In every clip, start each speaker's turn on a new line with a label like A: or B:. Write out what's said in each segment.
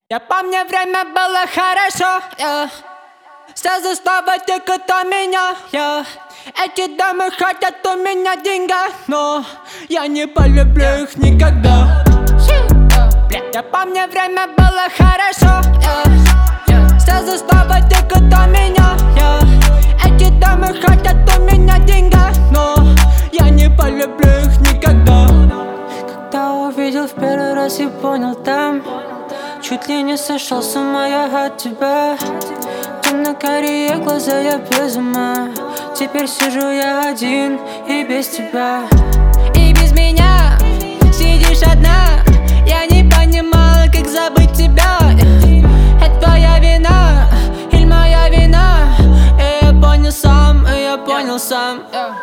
A: Я помню, время было хорошо, сразу снова те, кто меня, Эти дамы хотят у меня деньги, но я не полюблю их никогда. Я помню, время было хорошо, сразу снова те, кто меня, Эти дамы хотят у меня деньги, но я не полюблю их никогда.
B: Когда увидел в первый раз и понял там, чуть ли не сошел с ума я от тебя. Темно-карие глаза, я без ума. Теперь сижу я один и без тебя.
A: И без меня сидишь одна. Я не понимала, как забыть тебя. Это твоя вина или моя вина? И я понял сам,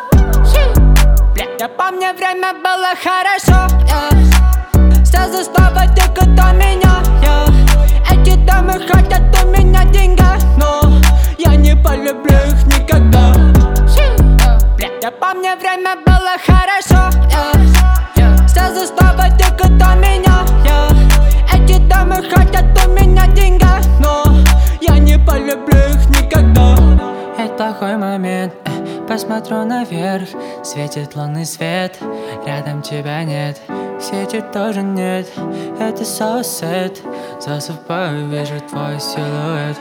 A: Я помню, время было хорошо, сразу снова те, кто меня, Эти дамы хотят у меня деньги, но я не полюблю их никогда. Я помню, время было хорошо, сразу снова те, кто меня, Эти дамы хотят у меня деньги, но я не полюблю их никогда.
B: Это плохой момент, посмотрю наверх, светит лунный свет, рядом тебя нет, в сети тоже нет. Это so sad, засыпаю, вижу твой силуэт.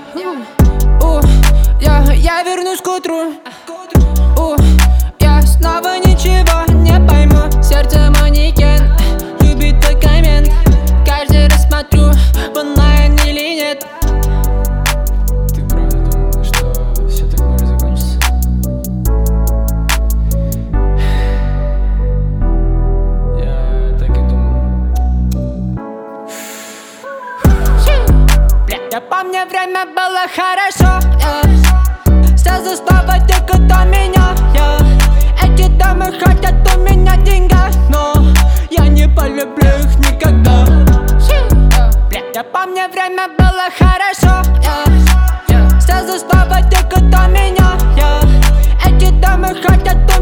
A: Я вернусь к утру, я снова ничего не пойму. Сердце манекен, любит только мент. Каждый раз смотрю, в онлайн или нет.
B: Ты правда думала, что все так может закончиться? Я так и думал.
A: Я помню, время было хорошо, сразу снова те, кто меня, Эти дамы хотят у меня деньги, но я не полюблю их никогда. Я помню, время было хорошо, сразу снова те, кто меня, Эти дамы хотят